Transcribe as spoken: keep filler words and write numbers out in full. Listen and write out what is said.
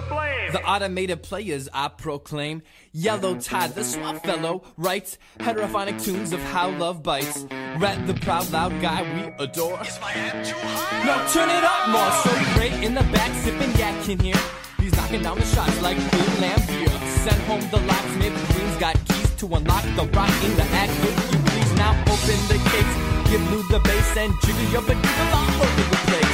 to blame? The automated players I proclaim. Yellow Tide, the swap fellow, writes heterophonic tunes of how love bites. Rat the proud loud guy we adore. Is my amp too high? No, turn it up more. So great in the back, sipping yak in here. He's knocking down the shots like Bill Lambier. Send home the locksmith. Queen's got keys to unlock the rock in the act. If you please now open the case. Give Lou the bass and jiggle your booty all over the place.